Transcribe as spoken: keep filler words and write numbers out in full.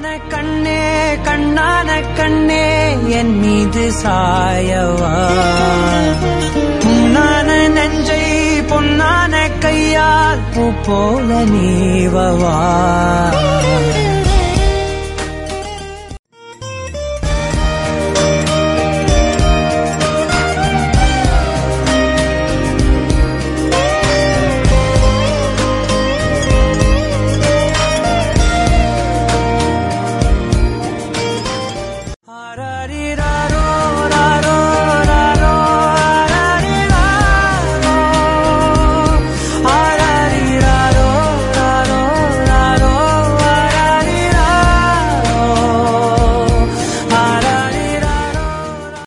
கண்ணே கண்ணான கண்ணே என் மீது சாயவா பொன்னான நெஞ்சை பொன்னான கையால் பூ போல நீவவா